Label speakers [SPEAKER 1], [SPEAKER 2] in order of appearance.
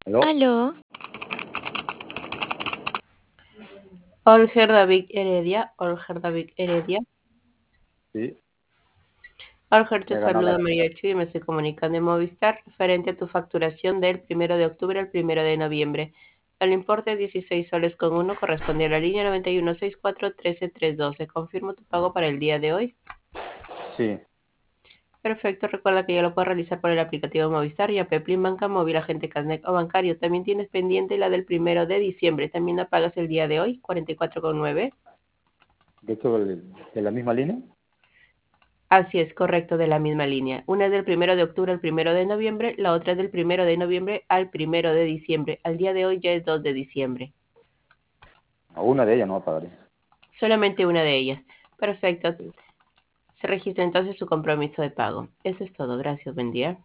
[SPEAKER 1] ¿Aló?
[SPEAKER 2] Aló,
[SPEAKER 1] Olger David Heredia, Olger David Heredia.
[SPEAKER 2] Sí,
[SPEAKER 1] Olger, te
[SPEAKER 2] he ganado
[SPEAKER 1] saluda
[SPEAKER 2] la...
[SPEAKER 1] María Chu y me estoy comunicando de Movistar referente a tu facturación del 1 de octubre al 1 de noviembre. El importe de 16 soles con uno corresponde a la línea 9164 13312. Confirmo tu pago para el día de hoy.
[SPEAKER 2] Sí,
[SPEAKER 1] Perfecto, recuerda que ya lo puedes realizar por el aplicativo Movistar y Peplin Banca, Móvil, Agente Casnet o Bancario. También tienes pendiente la del 1 de diciembre. También la pagas el día de hoy, 44,9.
[SPEAKER 2] de hecho, de la misma línea.
[SPEAKER 1] Así es, correcto, de la misma línea. Una es del 1 de octubre al 1 de noviembre, la otra es del 1 de noviembre al 1 de diciembre. Al día de hoy ya es 2 de diciembre.
[SPEAKER 2] A una de ellas no pagaré.
[SPEAKER 1] Solamente una de ellas. Perfecto.
[SPEAKER 2] Sí.
[SPEAKER 1] Se registra entonces su compromiso de pago. Eso es todo. Gracias. Buen día.